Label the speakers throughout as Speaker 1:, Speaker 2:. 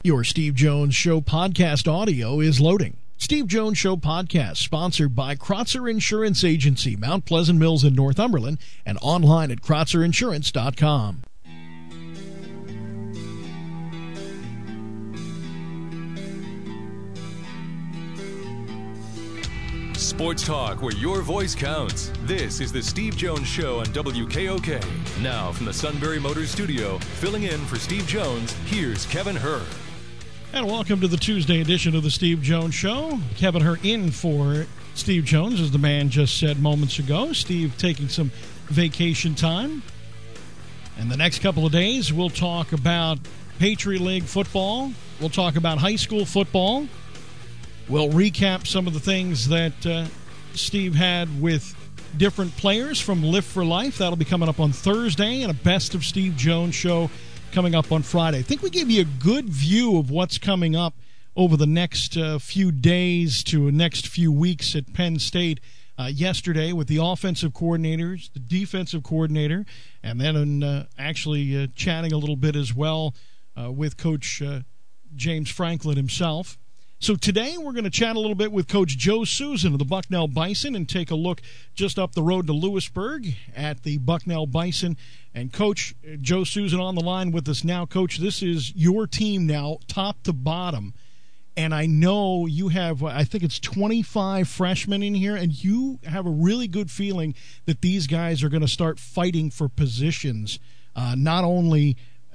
Speaker 1: Your Steve Jones Show podcast audio is loading. Steve Jones Show podcast sponsored by Krotzer Insurance Agency, Mount Pleasant Mills in Northumberland, and online at KrotzerInsurance.com.
Speaker 2: Sports talk where your voice counts. This is the Steve Jones Show on WKOK. Now from the Sunbury Motors Studio, filling in for Steve Jones, here's Kevin Hur.
Speaker 1: And welcome to the Tuesday edition of the Steve Jones Show. Kevin Hur in for Steve Jones, as the man just said moments ago. Steve taking some vacation time. And the next couple of days, we'll talk about Patriot League football. We'll talk about high school football. We'll recap some of the things that Steve had with different players from Lift for Life. That'll be coming up on Thursday, and a Best of Steve Jones show coming up on Friday. I think we gave you a good view of what's coming up over the next few days to next few weeks at Penn State yesterday with the offensive coordinators, the defensive coordinator, and then actually chatting a little bit as well with Coach James Franklin himself. So today we're going to chat a little bit with Coach Joe Susan of the Bucknell Bison and take a look just up the road to Lewisburg at the Bucknell Bison. And Coach Joe Susan on the line with us now. Coach, this is your team now, top to bottom. And I know you have, I think it's 25 freshmen in here, and you have a really good feeling that these guys are going to start fighting for positions, not only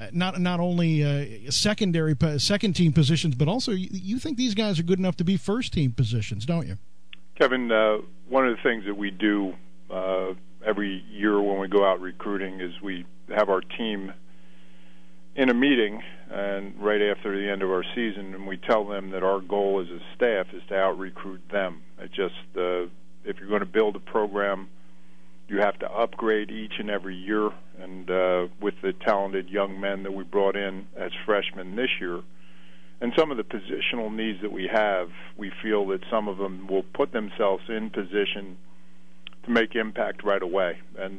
Speaker 1: second team positions, but also you think these guys are good enough to be first team positions, don't you?
Speaker 3: Kevin, one of the things that we do every year when we go out recruiting is we have our team in a meeting and right after the end of our season, and we tell them that our goal as a staff is to out recruit them. It just if you're going to build a program, you have to upgrade each and every year, and with the talented young men that we brought in as freshmen this year, and some of the positional needs that we have, we feel that some of them will put themselves in position to make impact right away. And,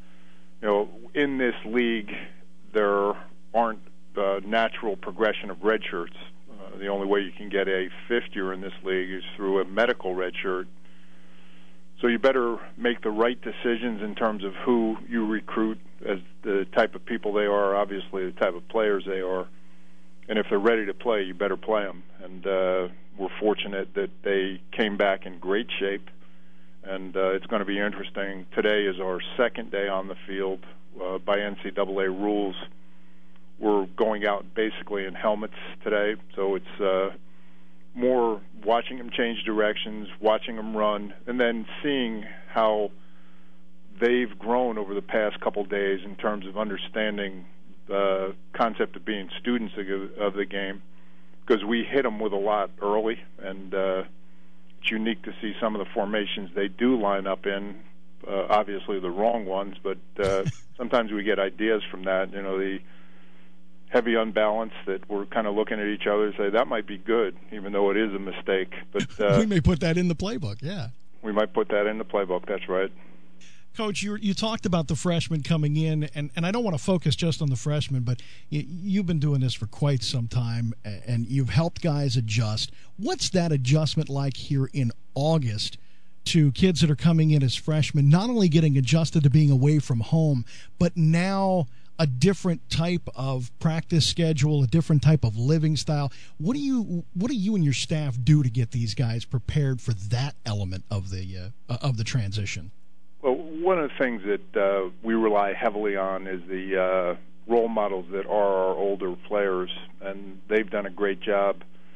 Speaker 3: in this league, there aren't natural progression of red shirts. The only way you can get a fifth year in this league is through a medical red shirt. So you better make the right decisions in terms of who you recruit, as the type of people they are, obviously the type of players they are. And if they're ready to play, you better play them. And we're fortunate that they came back in great shape. And it's going to be interesting. Today is our second day on the field. By NCAA rules, we're going out basically in helmets today. So it's more watching them change directions, watching them run, and then seeing how they've grown over the past couple days in terms of understanding the concept of being students of the game, because we hit them with a lot early, and it's unique to see some of the formations they do line up in, obviously the wrong ones, but sometimes we get ideas from that, the heavy unbalance that we're kind of looking at each other and say, that might be good, even though it is a mistake. But
Speaker 1: we may put that in the playbook, yeah.
Speaker 3: We might put that in the playbook, that's right.
Speaker 1: Coach, you talked about the freshmen coming in, and I don't want to focus just on the freshmen, but you've been doing this for quite some time, and you've helped guys adjust. What's that adjustment like here in August to kids that are coming in as freshmen, not only getting adjusted to being away from home, but now a different type of practice schedule, a different type of living style? What do you and your staff do to get these guys prepared for that element of the transition?
Speaker 3: Well, one of the things that we rely heavily on is the role models that are our older players, and they've done a great job.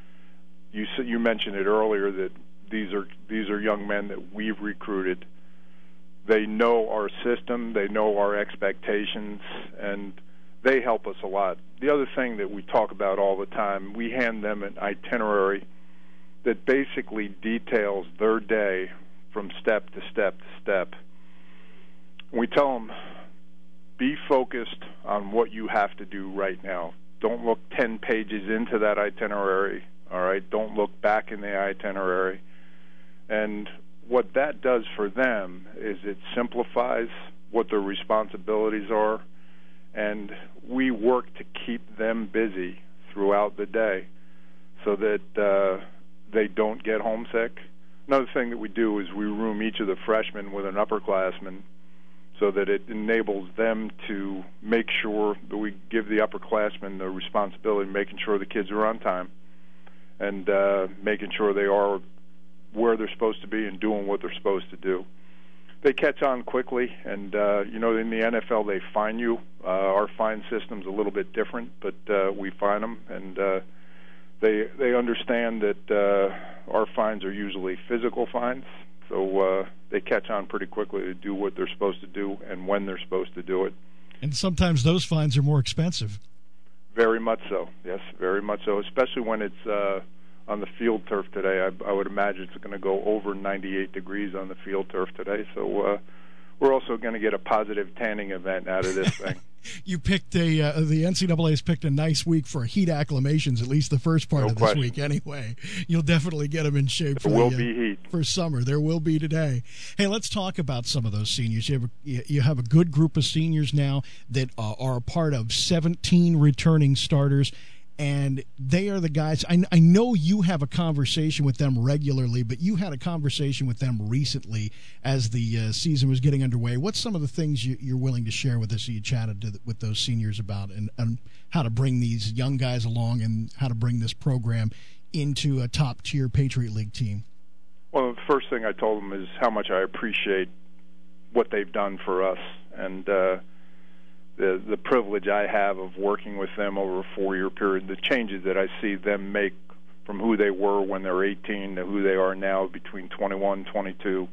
Speaker 3: You mentioned it earlier that these are young men that we've recruited. They know our system, they know our expectations, and they help us a lot. The other thing that we talk about all the time, we hand them an itinerary that basically details their day from step to step to step. We tell them, be focused on what you have to do right now. Don't look 10 pages into that itinerary, all right? Don't look back in the itinerary. And what that does for them is it simplifies what their responsibilities are, and we work to keep them busy throughout the day so that they don't get homesick. Another thing that we do is we room each of the freshmen with an upperclassman so that it enables them to make sure that we give the upperclassmen the responsibility of making sure the kids are on time and making sure they are where they're supposed to be and doing what they're supposed to do. They catch on quickly, and, in the NFL they fine you. Our fine system's a little bit different, but we fine them, and they understand that our fines are usually physical fines, so they catch on pretty quickly to do what they're supposed to do and when they're supposed to do it.
Speaker 1: And sometimes those fines are more expensive.
Speaker 3: Very much so, yes, very much so, especially when it's on the field turf today. I would imagine it's going to go over 98 degrees on the field turf today, so we're also going to get a positive tanning event out of this thing.
Speaker 1: You picked the NCAA's picked a nice week for heat acclimations, at least the first part of this week anyway. You'll definitely get them in shape for summer. There will be today. Hey, let's talk about some of those seniors. You have a good group of seniors now that are a part of 17 returning starters. And they are the guys. I know you have a conversation with them regularly, but you had a conversation with them recently as the season was getting underway. What's some of the things you're willing to share with us that you chatted with those seniors about, and how to bring these young guys along and how to bring this program into a top-tier Patriot League team?
Speaker 3: Well, the first thing I told them is how much I appreciate what they've done for us, and the privilege I have of working with them over a 4-year period, the changes that I see them make from who they were when they were 18 to who they are now between 21 and 22.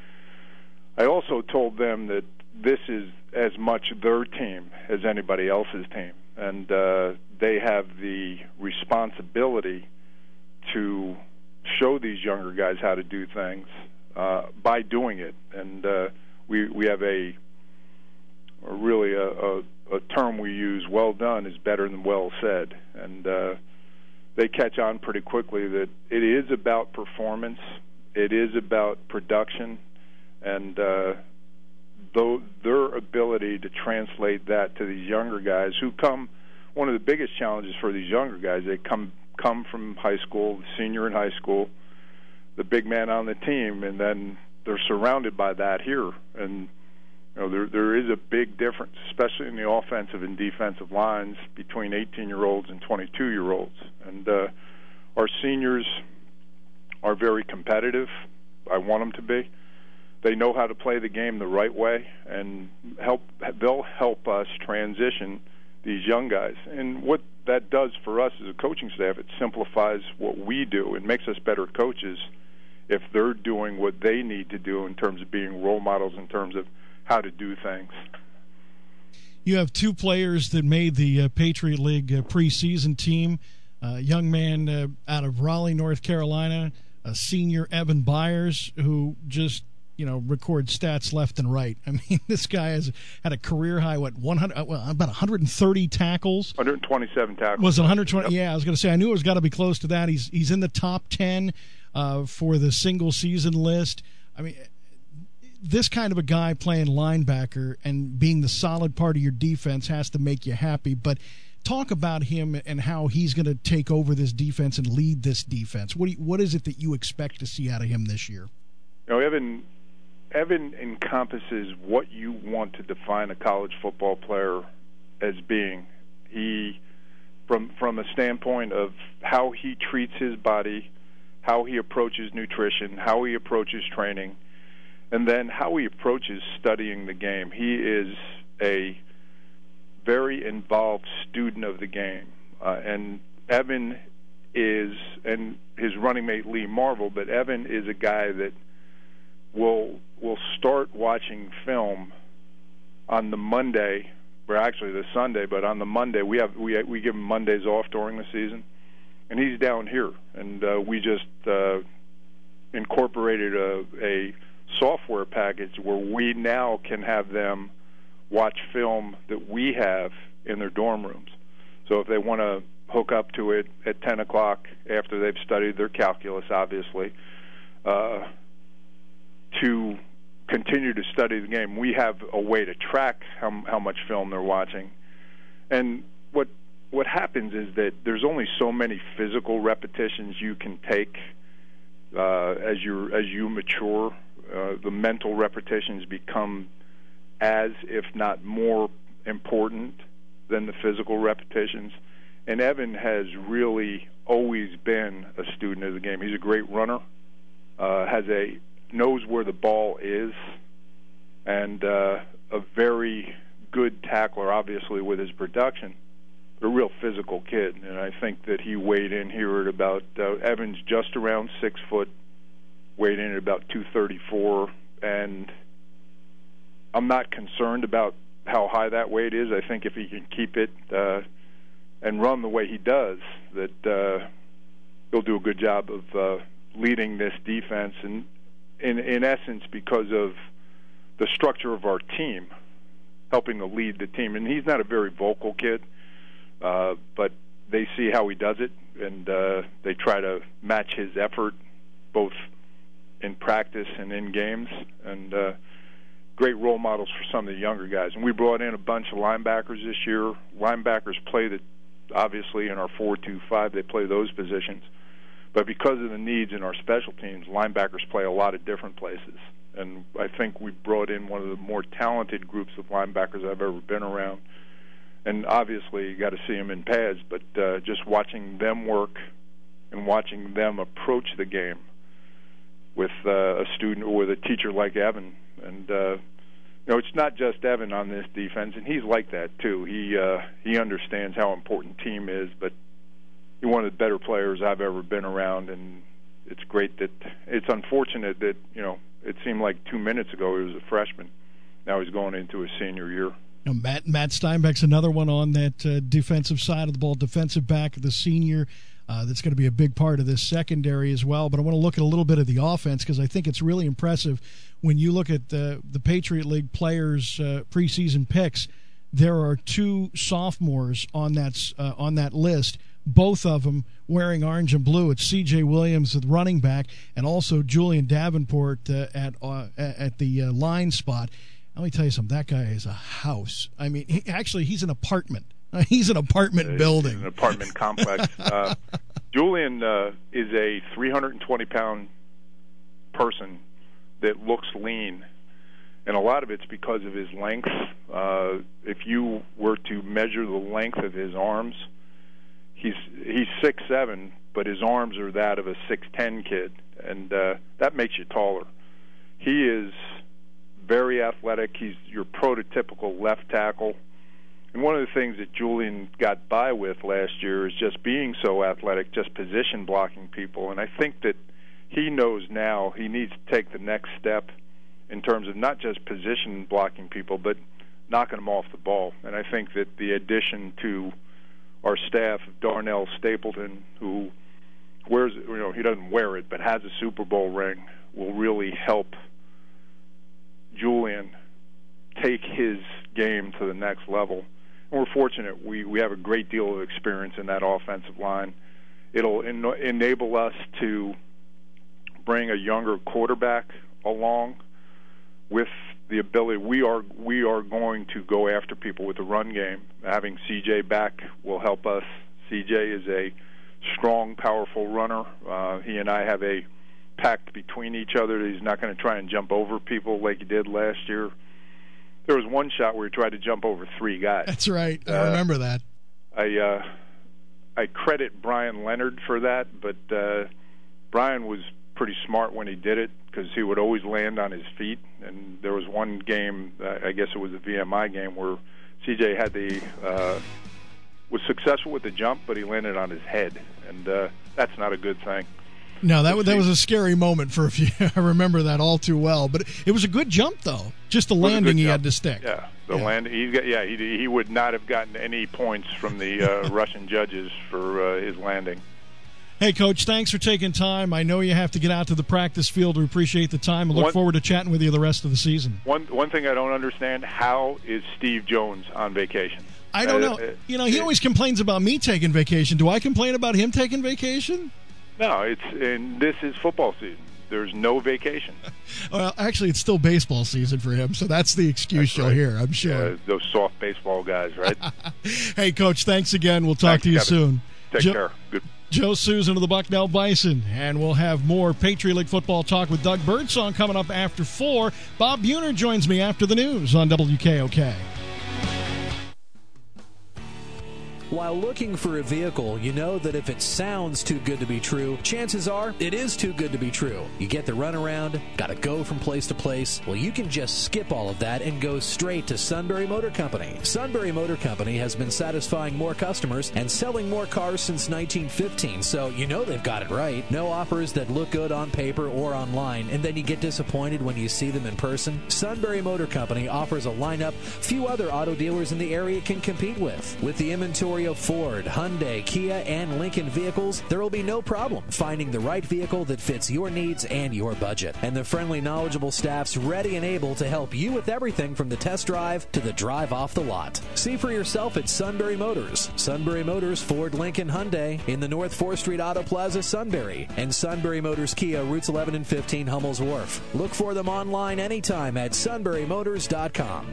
Speaker 3: I also told them that this is as much their team as anybody else's team, and they have the responsibility to show these younger guys how to do things by doing it. And we have a term we use, well done is better than well said, and they catch on pretty quickly that it is about performance, it is about production, and their ability to translate that to these younger guys who come, one of the biggest challenges for these younger guys, they come from high school, the senior in high school, the big man on the team, and then they're surrounded by that here, and there is a big difference, especially in the offensive and defensive lines, between 18-year-olds and 22-year-olds. And our seniors are very competitive. I want them to be. They know how to play the game the right way, and they'll help us transition these young guys. And what that does for us as a coaching staff, it simplifies what we do. It makes us better coaches if they're doing what they need to do in terms of being role models, in terms of how to do things.
Speaker 1: You have two players that made the Patriot League preseason team. A young man out of Raleigh, North Carolina, a senior, Evan Byers, who just records stats left and right. I mean, this guy has had a career high, about 130 tackles.
Speaker 3: 127 tackles.
Speaker 1: Was it 120?
Speaker 3: Yep.
Speaker 1: Yeah, I was going to say, I knew it was got to be close to that. He's in the top 10 for the single season list. I mean, this kind of a guy playing linebacker and being the solid part of your defense has to make you happy. But talk about him and how he's going to take over this defense and lead this defense. What is it that you expect to see out of him this year?
Speaker 3: Evan encompasses what you want to define a college football player as being. He, from a standpoint of how he treats his body, how he approaches nutrition, how he approaches training, and then how he approaches studying the game. He is a very involved student of the game. And Evan is, and his running mate Lee Marvel, but Evan is a guy that will start watching film on the Monday, or actually the Sunday, but on the Monday, we give him Mondays off during the season, and he's down here. And we just incorporated a software package where we now can have them watch film that we have in their dorm rooms. So if they want to hook up to it at 10 o'clock after they've studied their calculus, obviously, to continue to study the game, we have a way to track how much film they're watching. And what what happens is that there's only so many physical repetitions you can take as you mature. The mental repetitions become as, if not more, important than the physical repetitions. And Evan has really always been a student of the game. He's a great runner, knows where the ball is, and a very good tackler, obviously, with his production. But a real physical kid, and I think that he weighed in here at about Evan's just around 6 foot, weighed in at about 234, and I'm not concerned about how high that weight is. I think if he can keep it and run the way he does, that he'll do a good job of leading this defense, and in essence, because of the structure of our team, helping to lead the team. And he's not a very vocal kid, but they see how he does it, and they try to match his effort both in practice and in games, and great role models for some of the younger guys. And we brought in a bunch of linebackers this year. Linebackers play obviously in our 4-2-5, they play those positions. But because of the needs in our special teams, linebackers play a lot of different places. And I think we brought in one of the more talented groups of linebackers I've ever been around. And obviously you got to see them in pads, but just watching them work and watching them approach the game with a student or with a teacher like Evan. And it's not just Evan on this defense, and he's like that too. He understands how important team is, but he's one of the better players I've ever been around, and it's great that it's unfortunate that it seemed like 2 minutes ago he was a freshman. Now he's going into his senior year.
Speaker 1: Matt Steinbeck's another one on that defensive side of the ball, defensive back, the senior. That's going to be a big part of this secondary as well. But I want to look at a little bit of the offense because I think it's really impressive when you look at the Patriot League players' preseason picks. There are 2 sophomores on that list, both of them wearing orange and blue. It's C.J. Williams, the running back, and also Julian Davenport at the line spot. Let me tell you something. That guy is a house. I mean, he's an apartment. He's an apartment building.
Speaker 3: An apartment complex. Julian is a 320-pound person that looks lean, and a lot of it's because of his length. If you were to measure the length of his arms, he's 6'7", but his arms are that of a 6'10" kid, and that makes you taller. He is very athletic. He's your prototypical left tackle. And one of the things that Julian got by with last year is just being so athletic, just position blocking people. And I think that he knows now he needs to take the next step in terms of not just position blocking people, but knocking them off the ball. And I think that the addition to our staff of Darnell Stapleton, who wears, he doesn't wear it, but has a Super Bowl ring, will really help Julian take his game to the next level. And we're fortunate. We have a great deal of experience in that offensive line. It'll enable us to bring a younger quarterback along with the ability. We are going to go after people with the run game. Having C.J. back will help us. C.J. is a strong, powerful runner. He and I have a pact between each other. He's not going to try and jump over people like he did last year. There was one shot where he tried to jump over 3 guys.
Speaker 1: That's right. I remember that.
Speaker 3: I credit Brian Leonard for that, but Brian was pretty smart when he did it because he would always land on his feet. And there was one game, I guess it was a VMI game, where CJ was successful with the jump, but he landed on his head, and that's not a good thing.
Speaker 1: No, that was a scary moment for a few. I remember that all too well. But it was a good jump, though. Just the landing he had to stick.
Speaker 3: Yeah, landing. He would not have gotten any points from the Russian judges for his landing.
Speaker 1: Hey, Coach, thanks for taking time. I know you have to get out to the practice field. We appreciate the time. I look forward to chatting with you the rest of the season.
Speaker 3: One thing I don't understand, how is Steve Jones on vacation?
Speaker 1: I don't know. He always complains about me taking vacation. Do I complain about him taking vacation?
Speaker 3: No, and this is football season. there's no vacation.
Speaker 1: Well, actually, it's still baseball season for him, so that's the excuse you'll hear, I'm sure.
Speaker 3: Those soft baseball guys, right?
Speaker 1: Hey, Coach, thanks again. We'll talk to you soon.
Speaker 3: Take care. Good.
Speaker 1: Joe Susan of the Bucknell Bison, and we'll have more Patriot League football talk with Doug Birdsong coming up after 4. Bob Buhner joins me after the news on WKOK.
Speaker 4: While looking for a vehicle, you know that if it sounds too good to be true, chances are it is too good to be true. You get the runaround, got to go from place to place. Well, you can just skip all of that and go straight to Sunbury Motor Company. Sunbury Motor Company has been satisfying more customers and selling more cars since 1915, so you know they've got it right. No offers that look good on paper or online, and then you get disappointed when you see them in person. Sunbury Motor Company offers a lineup few other auto dealers in the area can compete with. With the inventory of Ford, Hyundai, Kia, and Lincoln vehicles, there will be no problem finding the right vehicle that fits your needs and your budget. And the friendly, knowledgeable staff's ready and able to help you with everything from the test drive to the drive off the lot. See for yourself at Sunbury Motors. Sunbury Motors, Ford, Lincoln, Hyundai in the North 4th Street Auto Plaza, Sunbury. And Sunbury Motors Kia, routes 11 and 15, Hummel's Wharf. Look for them online anytime at sunburymotors.com.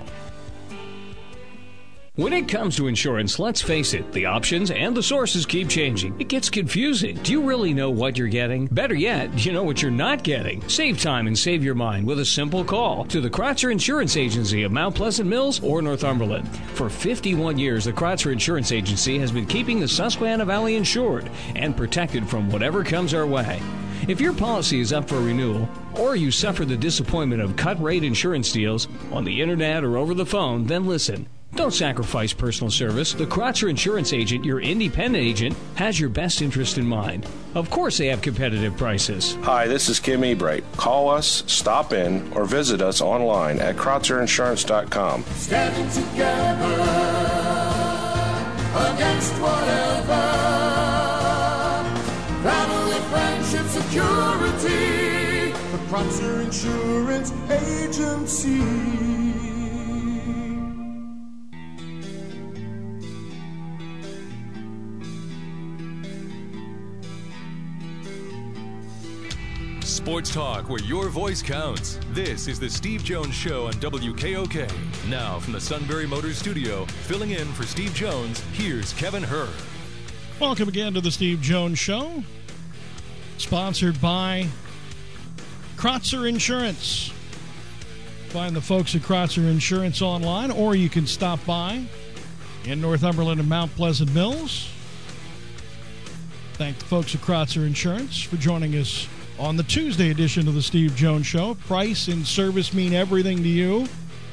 Speaker 5: When it comes to insurance, let's face it, the options and the sources keep changing. It gets confusing. Do you really know what you're getting? Better yet, do you know what you're not getting? Save time and save your mind with a simple call to the Kratzer Insurance Agency of Mount Pleasant Mills or Northumberland. For 51 years, the Kratzer Insurance Agency has been keeping the Susquehanna Valley insured and protected from whatever comes our way. If your policy is up for renewal, or you suffer the disappointment of cut-rate insurance deals on the internet or over the phone, then listen. Don't sacrifice personal service. The Kratzer Insurance Agent, your independent agent, has your best interest in mind. Of course they have competitive prices.
Speaker 6: Hi, this is Kim Ebright. Call us, stop in, or visit us online at KratzerInsurance.com.
Speaker 7: Standing together against whatever. Family, friendship, security. The Kratzer Insurance Agency.
Speaker 2: Sports talk where your voice counts. This is the Steve Jones Show on WKOK. Now from the Sunbury Motors Studio, filling in for Steve Jones, here's Kevin Herr.
Speaker 1: Welcome again to the Steve Jones Show, sponsored by Kratzer Insurance. Find the folks at Kratzer Insurance online, or you can stop by in Northumberland and Mount Pleasant Mills. Thank the folks at Kratzer Insurance for joining us on the Tuesday edition of the Steve Jones Show. Price and service mean everything to you.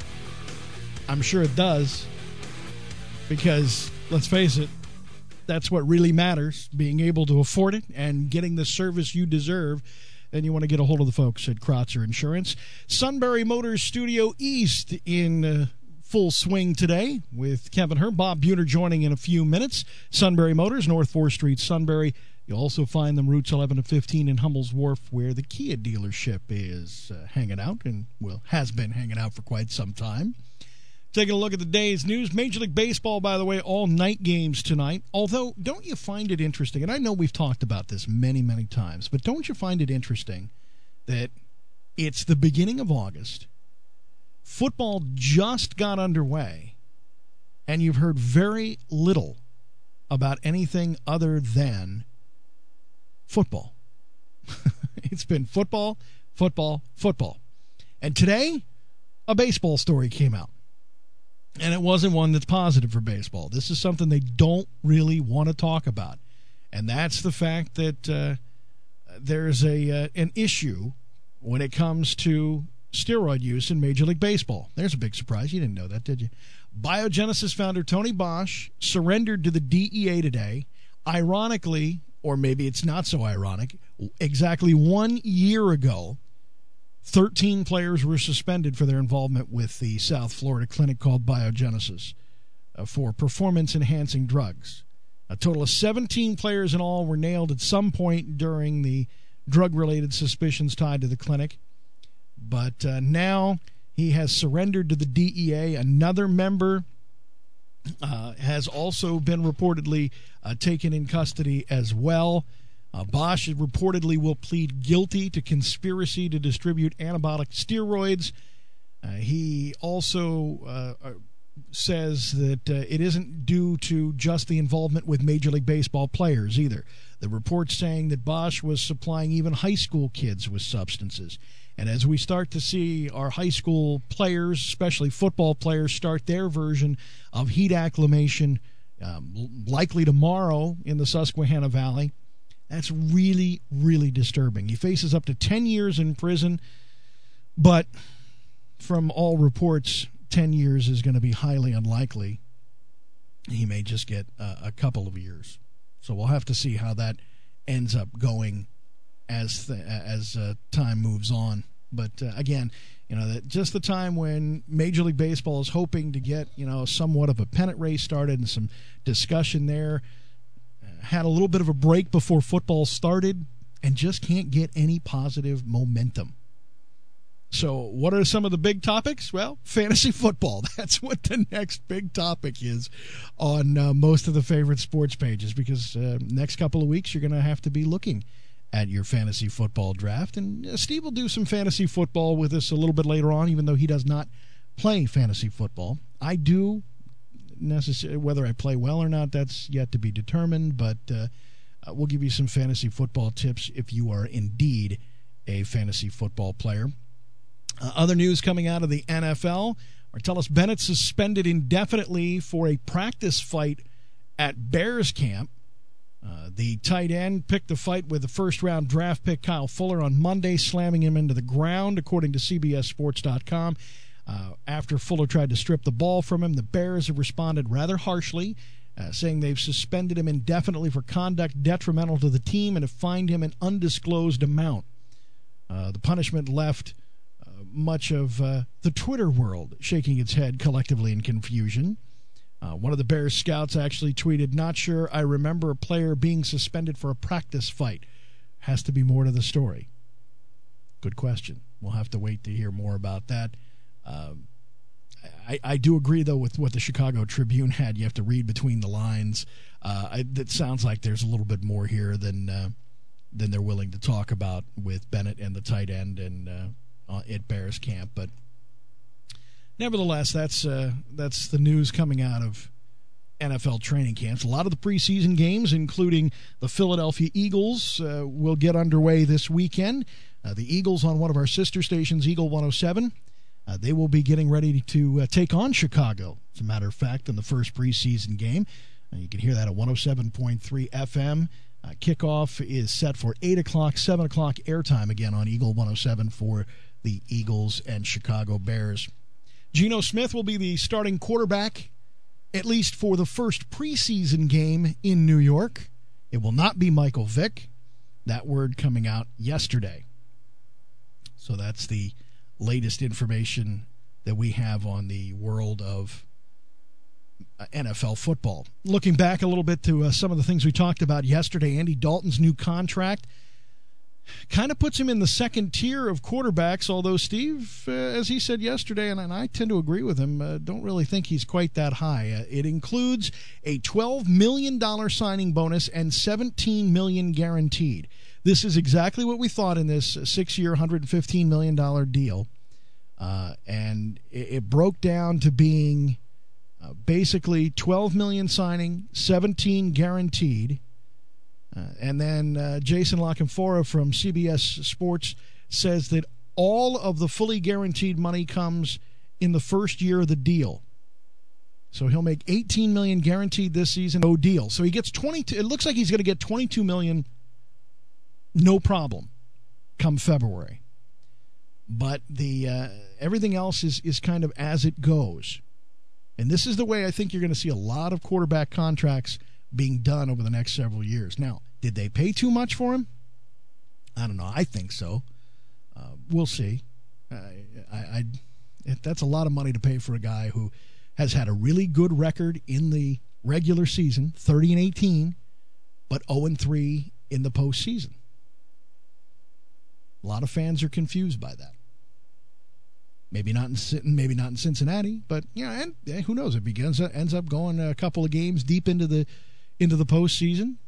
Speaker 1: I'm sure it does, because, let's face it, that's what really matters, being able to afford it and getting the service you deserve. And you want to get a hold of the folks at Kratzer Insurance. Sunbury Motors Studio East in full swing today with Kevin Herr. Bob Buhner joining in a few minutes. Sunbury Motors, North 4th Street, Sunbury. You'll also find them routes 11 to 15 in Hummel's Wharf, where the Kia dealership is hanging out and, well, has been hanging out for quite some time. Taking a look at the day's news. Major League Baseball, by the way, all night games tonight. Although, don't you find it interesting, and I know we've talked about this many, many times, but don't you find it interesting that it's the beginning of August, football just got underway, and you've heard very little about anything other than football. It's been football, football, football. And today, a baseball story came out. And it wasn't one that's positive for baseball. This is something they don't really want to talk about. And that's the fact that there's an issue when it comes to steroid use in Major League Baseball. There's a big surprise. You didn't know that, did you? Biogenesis founder Tony Bosch surrendered to the DEA today. Ironically, or maybe it's not so ironic, exactly 1 year ago, 13 players were suspended for their involvement with the South Florida clinic called Biogenesis for performance-enhancing drugs. A total of 17 players in all were nailed at some point during the drug-related suspicions tied to the clinic. But now he has surrendered to the DEA. Another member has also been reportedly taken in custody as well. Bosch reportedly will plead guilty to conspiracy to distribute anabolic steroids. He also says that it isn't due to just the involvement with Major League Baseball players either. The report's saying that Bosch was supplying even high school kids with substances. And as we start to see our high school players, especially football players, start their version of heat acclimation, likely tomorrow in the Susquehanna Valley, that's really, really disturbing. He faces up to 10 years in prison, but from all reports, 10 years is going to be highly unlikely. He may just get a couple of years. So we'll have to see how that ends up going as time moves on. But again, just the time when Major League Baseball is hoping to get somewhat of a pennant race started and some discussion there, had a little bit of a break before football started and just can't get any positive momentum. So what are some of the big topics? Well, fantasy football. That's what the next big topic is on most of the favorite sports pages, because next couple of weeks you're going to have to be looking at your fantasy football draft. And Steve will do some fantasy football with us a little bit later on, even though he does not play fantasy football. I do. Whether I play well or not, that's yet to be determined, but we'll give you some fantasy football tips if you are indeed a fantasy football player. Other news coming out of the NFL. Martellus Bennett suspended indefinitely for a practice fight at Bears camp. The tight end picked the fight with the first-round draft pick Kyle Fuller on Monday, slamming him into the ground, according to CBSSports.com. After Fuller tried to strip the ball from him, the Bears have responded rather harshly, saying they've suspended him indefinitely for conduct detrimental to the team and have fined him an undisclosed amount. The punishment left much of the Twitter world shaking its head collectively in confusion. One of the Bears scouts actually tweeted, "Not sure I remember a player being suspended for a practice fight. Has to be more to the story." Good question. We'll have to wait to hear more about that. I do agree, though, with what the Chicago Tribune had. You have to read between the lines. It sounds like there's a little bit more here than they're willing to talk about with Bennett and the tight end and at Bears camp. But nevertheless, that's the news coming out of NFL training camps. A lot of the preseason games, including the Philadelphia Eagles, will get underway this weekend. The Eagles on one of our sister stations, Eagle 107. They will be getting ready to take on Chicago, as a matter of fact, in the first preseason game. You can hear that at 107.3 FM. Kickoff is set for 8 o'clock, 7 o'clock airtime again on Eagle 107 for the Eagles and Chicago Bears. Geno Smith will be the starting quarterback, at least for the first preseason game in New York. It will not be Michael Vick. That word coming out yesterday. So that's the latest information that we have on the world of NFL football. Looking back a little bit to some of the things we talked about yesterday, Andy Dalton's new contract kind of puts him in the second tier of quarterbacks, although Steve, as he said yesterday, and I tend to agree with him, don't really think he's quite that high. It includes a $12 million signing bonus and $17 million guaranteed. This is exactly what we thought in this 6-year, $115 million deal. And it broke down to being basically $12 million signing, $17 guaranteed. And then Jason LaCanfora from CBS Sports says that all of the fully guaranteed money comes in the first year of the deal. So he'll make $18 million guaranteed this season, no deal. So he gets 22. It looks like he's going to get $22 million, no problem, come February. But the everything else is kind of as it goes. And this is the way I think you're going to see a lot of quarterback contracts being done over the next several years. Now, did they pay too much for him? I don't know. I think so. We'll see. That's a lot of money to pay for a guy who has had a really good record in the regular season, 30-18, but 0-3 in the postseason. A lot of fans are confused by that. Maybe not in Cincinnati, but and who knows? If he ends up going a couple of games deep into the postseason,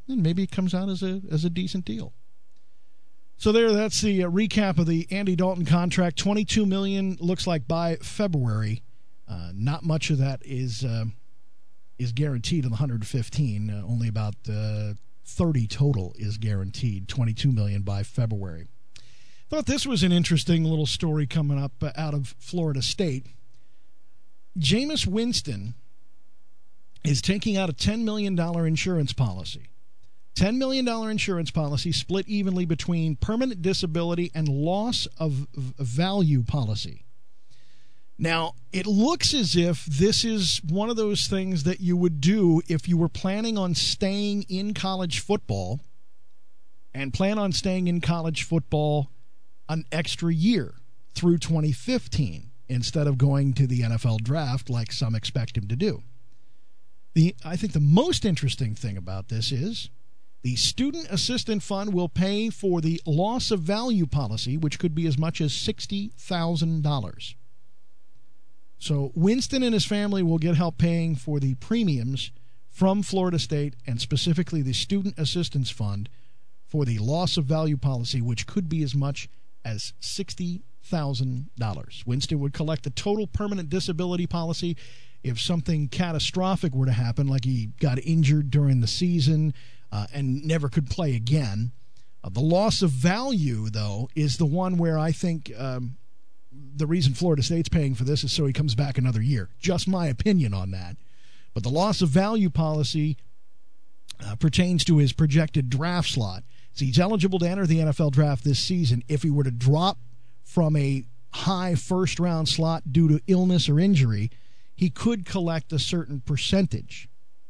Speaker 1: and maybe it comes out as a decent deal. So that's the recap of the Andy Dalton contract. $22 million looks like by February. Not much of that is guaranteed in the 115. Only about 30 total is guaranteed. $22 million by February. Thought this was an interesting little story coming up out of Florida State. Jameis Winston is taking out a $10 million insurance policy. $10 million insurance policy split evenly between permanent disability and loss of value policy. Now, it looks as if this is one of those things that you would do if you were planning on staying in college football and plan on staying in college football an extra year through 2015 instead of going to the NFL draft like some expect him to do. I think the most interesting thing about this is the Student Assistance Fund will pay for the loss of value policy, which could be as much as $60,000. So Winston and his family will get help paying for the premiums from Florida State and specifically the Student Assistance Fund for the loss of value policy, which could be as much as $60,000. Winston would collect the total permanent disability policy if something catastrophic were to happen, like he got injured during the season and never could play again. The loss of value, though, is the one where I think the reason Florida State's paying for this is so he comes back another year. Just my opinion on that. But the loss of value policy pertains to his projected draft slot. So he's eligible to enter the NFL draft this season. If he were to drop from a high first-round slot due to illness or injury, he could collect a certain percentage.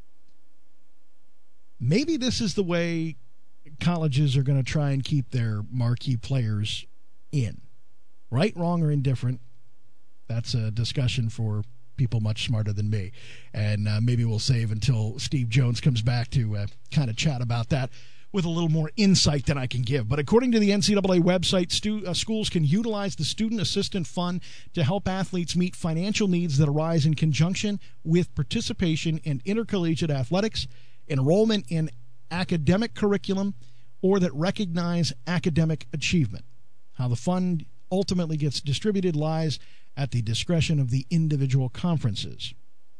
Speaker 1: Maybe this is the way colleges are going to try and keep their marquee players in. Right, wrong, or indifferent, that's a discussion for people much smarter than me. And maybe we'll save until Steve Jones comes back to kind of chat about that with a little more insight than I can give. But according to the NCAA website, schools can utilize the Student Assistance Fund to help athletes meet financial needs that arise in conjunction with participation in intercollegiate athletics, enrollment in academic curriculum, or that recognize academic achievement. How the fund ultimately gets distributed lies at the discretion of the individual conferences.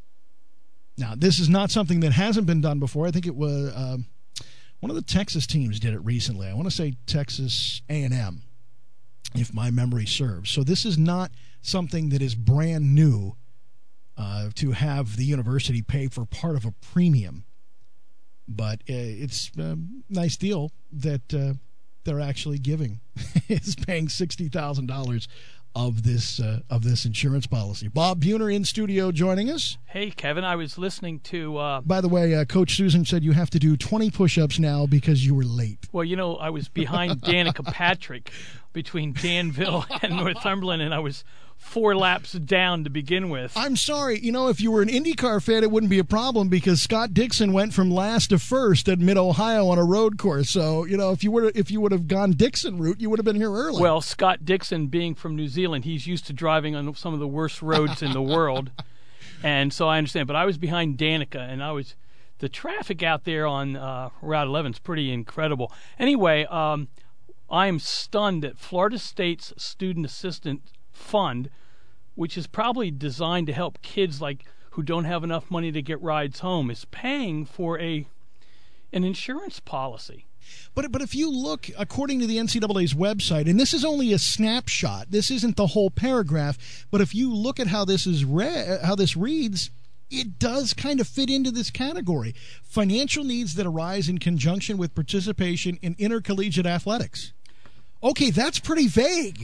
Speaker 1: Now, this is not something that hasn't been done before. I think it was one of the Texas teams did it recently. I want to say Texas A&M, if my memory serves. So this is not something that is brand new to have the university pay for part of a premium. But it's a nice deal that they're actually giving. Is paying $60,000 of this insurance policy. Bob Buhner in studio joining us.
Speaker 8: Hey, Kevin, I was listening to...
Speaker 1: By the way, Coach Susan said you have to do 20 push-ups now because you were late.
Speaker 8: Well, you know, I was behind Danica Patrick between Danville and Northumberland, and I was 4 laps down to begin with.
Speaker 1: I'm sorry. You know, if you were an IndyCar fan, it wouldn't be a problem because Scott Dixon went from last to first at Mid-Ohio on a road course. So, you know, if you would have gone Dixon route, you would have been here early.
Speaker 8: Well, Scott Dixon, being from New Zealand, he's used to driving on some of the worst roads in the world. And so I understand. But I was behind Danica, and the traffic out there on Route 11 is pretty incredible. Anyway, I am stunned that Florida State's Student Assistance Fund, which is probably designed to help kids like who don't have enough money to get rides home, is paying for an insurance policy.
Speaker 1: But if you look, according to the NCAA's website, and this is only a snapshot, this isn't the whole paragraph, but if you look at how this is how this reads, it does kind of fit into this category. Financial needs that arise in conjunction with participation in intercollegiate athletics. Okay, that's pretty vague.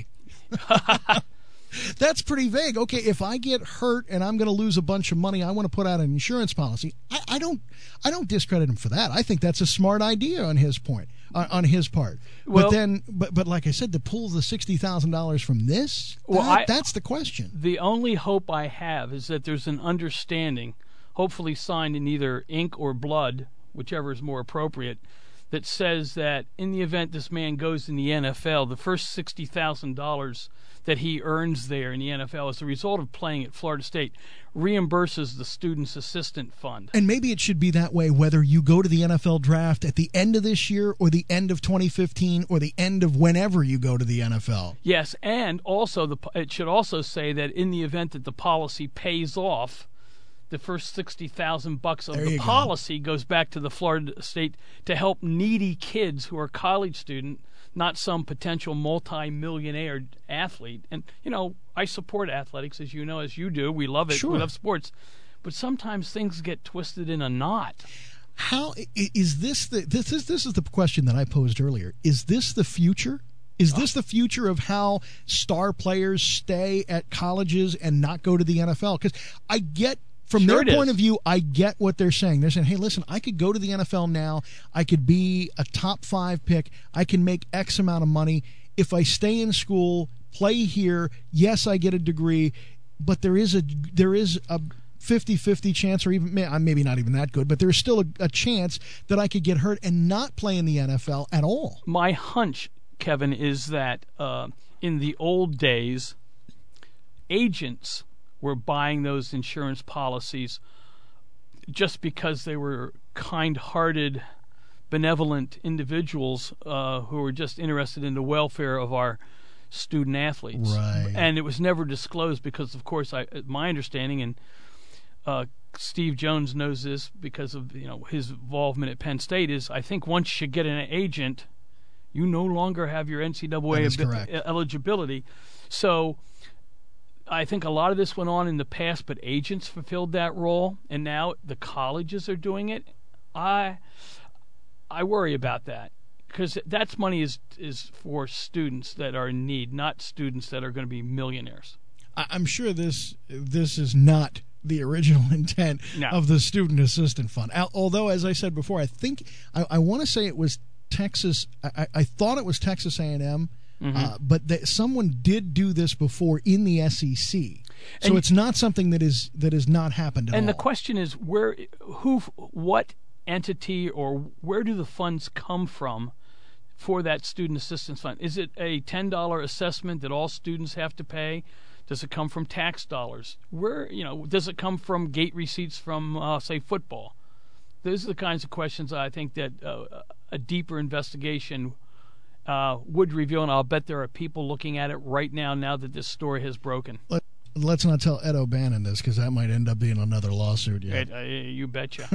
Speaker 1: That's pretty vague. Okay, if I get hurt and I'm going to lose a bunch of money, I want to put out an insurance policy. I don't discredit him for that. I think that's a smart idea on his part. Well, but like I said, to pull the $60,000 from this, that's the question.
Speaker 8: The only hope I have is that there's an understanding, hopefully signed in either ink or blood, whichever is more appropriate, that says that in the event this man goes in the NFL, the first $60,000 that he earns there in the NFL as a result of playing at Florida State reimburses the Students Assistant Fund.
Speaker 1: And maybe it should be that way whether you go to the NFL draft at the end of this year or the end of 2015 or the end of whenever you go to the NFL.
Speaker 8: Yes, and also it should also say that in the event that the policy pays off, the first $60,000 of the policy goes back to the Florida State to help needy kids who are college students, not some potential multi-millionaire athlete. And, you know, I support athletics, as you know, as you do. We love it.
Speaker 1: Sure.
Speaker 8: We love sports. But sometimes things get twisted in a knot.
Speaker 1: How is this this is the question that I posed earlier. Is this the future? Is this the future of how star players stay at colleges and not go to the NFL? Because I get, from their point of view, I get what they're saying. They're saying, hey, listen, I could go to the NFL now. I could be a top 5 pick. I can make X amount of money. If I stay in school, play here, yes, I get a degree, but there is a 50-50 chance, or even maybe not even that good, but there's still a chance that I could get hurt and not play in the NFL at all.
Speaker 8: My hunch, Kevin, is that in the old days, agents were buying those insurance policies just because they were kind-hearted, benevolent individuals who were just interested in the welfare of our student athletes.
Speaker 1: Right.
Speaker 8: And it was never disclosed because, of course, my understanding, and Steve Jones knows this because of his involvement at Penn State, is I think once you get an agent, you no longer have your NCAA eligibility. So I think a lot of this went on in the past, but agents fulfilled that role, and now the colleges are doing it. I worry about that because that money is for students that are in need, not students that are going to be millionaires.
Speaker 1: I'm sure this is not the original intent of the Student Assistant Fund. Although, as I said before, I think I want to say it was Texas. I thought it was Texas A&M. Mm-hmm. But someone did do this before in the SEC, so it's not something that has not happened at all.
Speaker 8: And the question is, what entity, or where do the funds come from for that student assistance fund? Is it a $10 assessment that all students have to pay? Does it come from tax dollars? Does it come from gate receipts from, say, football? Those are the kinds of questions I think that a deeper investigation would reveal, and I'll bet there are people looking at it right now that this story has broken.
Speaker 1: Let's not tell Ed O'Bannon this, because that might end up being another lawsuit.
Speaker 8: You betcha.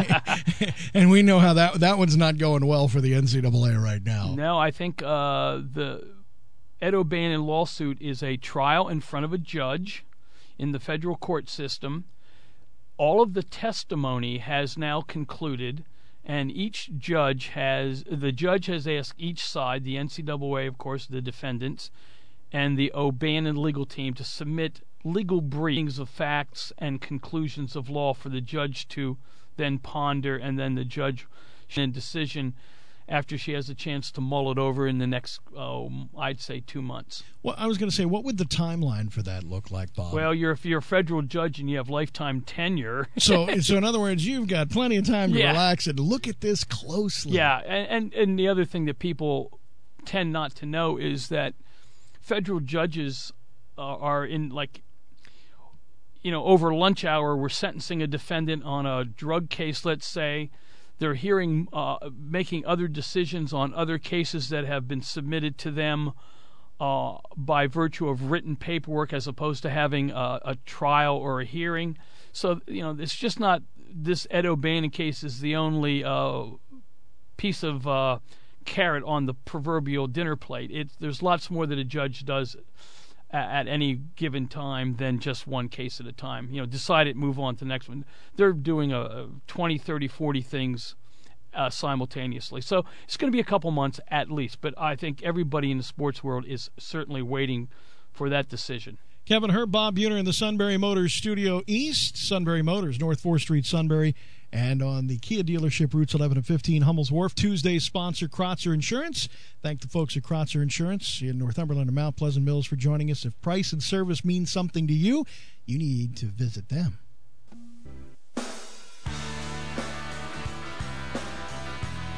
Speaker 1: And we know how that one's not going well for the NCAA right now.
Speaker 8: No, I think the Ed O'Bannon lawsuit is a trial in front of a judge in the federal court system. All of the testimony has now concluded, and the judge has asked each side, the NCAA, of course, the defendants, and the O'Bannon legal team, to submit legal briefings of facts and conclusions of law for the judge to then ponder, and then the judge in decision after she has a chance to mull it over in the next, I'd say 2 months.
Speaker 1: Well, I was going to say, what would the timeline for that look like, Bob?
Speaker 8: Well, if you're a federal judge and you have lifetime tenure.
Speaker 1: So in other words, you've got plenty of time to relax and look at this closely.
Speaker 8: Yeah, and the other thing that people tend not to know is that federal judges are in, over lunch hour, we're sentencing a defendant on a drug case, let's say. They're making other decisions on other cases that have been submitted to them by virtue of written paperwork, as opposed to having a trial or a hearing. So, it's just not this Ed O'Bannon case is the only piece of carrot on the proverbial dinner plate. There's lots more that a judge does at any given time than just one case at a time. Decide it, move on to the next one. They're doing 20, 30, 40 things simultaneously. So it's going to be a couple months at least, but I think everybody in the sports world is certainly waiting for that decision.
Speaker 1: Kevin Hurt, Bob Buhner in the Sunbury Motors Studio East. Sunbury Motors, North 4th Street, Sunbury, and on the Kia dealership routes 11 and 15, Hummel's Wharf. Tuesday's sponsor, Krotzer Insurance. Thank the folks at Krotzer Insurance in Northumberland and Mount Pleasant Mills for joining us. If price and service means something to you, you need to visit them.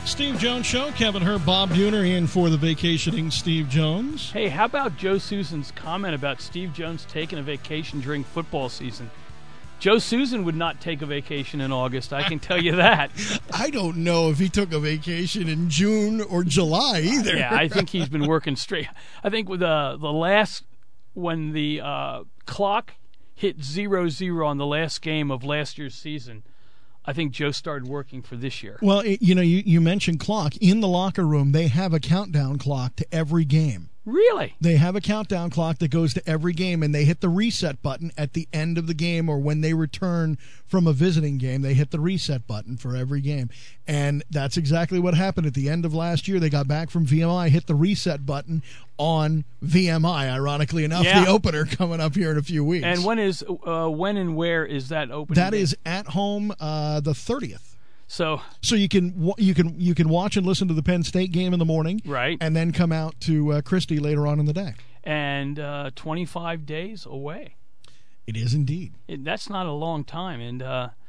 Speaker 1: Steve Jones Show. Kevin Hurt, Bob Buhner in for the vacationing Steve Jones.
Speaker 8: Hey, how about Joe Susan's comment about Steve Jones taking a vacation during football season? Joe Susan would not take a vacation in August, I can tell you that.
Speaker 1: I don't know if he took a vacation in June or July either.
Speaker 8: Yeah, I think he's been working straight. I think with the last, when the clock hit 0-0 on the last game of last year's season, I think Joe started working for this year.
Speaker 1: Well, you mentioned clock. In the locker room, they have a countdown clock to every game.
Speaker 8: Really?
Speaker 1: They have a countdown clock that goes to every game, and they hit the reset button at the end of the game, or when they return from a visiting game, they hit the reset button for every game. And that's exactly what happened at the end of last year. They got back from VMI, hit the reset button on VMI, ironically enough, the opener coming up here in a few weeks.
Speaker 8: And when and where is that opening?
Speaker 1: That is at home the 30th.
Speaker 8: So
Speaker 1: you can watch and listen to the Penn State game in the morning,
Speaker 8: right,
Speaker 1: and then come out to Christie later on in the day.
Speaker 8: And 25 days away.
Speaker 1: It is indeed.
Speaker 8: That's not a long time. And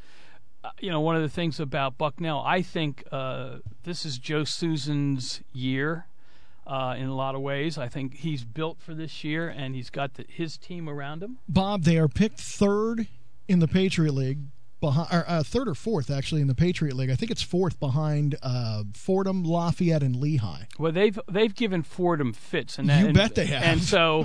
Speaker 8: one of the things about Bucknell, I think this is Joe Susan's year in a lot of ways. I think he's built for this year, and he's got his team around him.
Speaker 1: Bob, they are picked third in the Patriot League. Third or fourth, actually, in the Patriot League. I think it's fourth behind Fordham, Lafayette, and Lehigh.
Speaker 8: Well, they've given Fordham fits, and
Speaker 1: you bet they have.
Speaker 8: And so,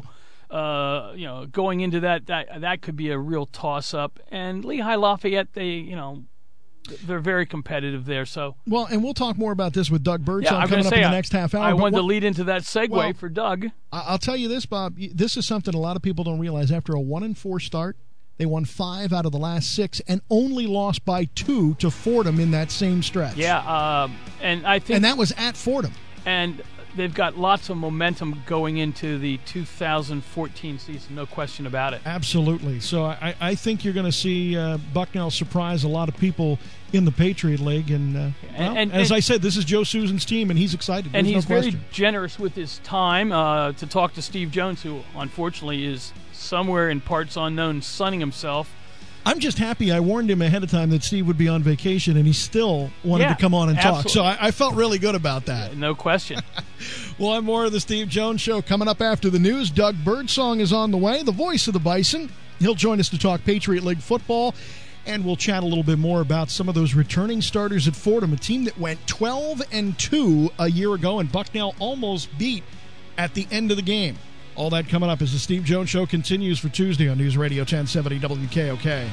Speaker 8: going into that could be a real toss-up. And Lehigh, Lafayette, they're very competitive there. So
Speaker 1: well, and we'll talk more about this with Doug Birdsong coming up in the next half hour.
Speaker 8: I wanted to lead into that segue for Doug.
Speaker 1: I'll tell you this, Bob. This is something a lot of people don't realize. After a 1-4 start, they won 5 out of the last 6 and only lost by 2 to Fordham in that same stretch.
Speaker 8: Yeah, and I think...
Speaker 1: And that was at Fordham.
Speaker 8: And they've got lots of momentum going into the 2014 season, no question about it.
Speaker 1: Absolutely. So I think you're going to see Bucknell surprise a lot of people in the Patriot League. And as I said, this is Joe Susan's team, and he's excited.
Speaker 8: And he's very generous with his time to talk to Steve Jones, who unfortunately is somewhere in parts unknown sunning himself.
Speaker 1: I'm just happy I warned him ahead of time that Steve would be on vacation, and he still wanted to come on and talk. So I felt really good about that.
Speaker 8: No question.
Speaker 1: We'll have more of the Steve Jones Show coming up after the news. Doug Birdsong is on the way, the voice of the Bison. He'll join us to talk Patriot League football, and we'll chat a little bit more about some of those returning starters at Fordham, a team that went 12-2 a year ago, and Bucknell almost beat at the end of the game. All that coming up as the Steve Jones Show continues for Tuesday on News Radio 1070 WKOK.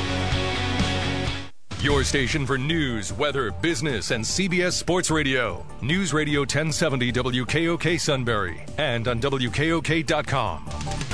Speaker 2: Your station for news, weather, business, and CBS Sports Radio. News Radio 1070 WKOK Sunbury and on WKOK.com.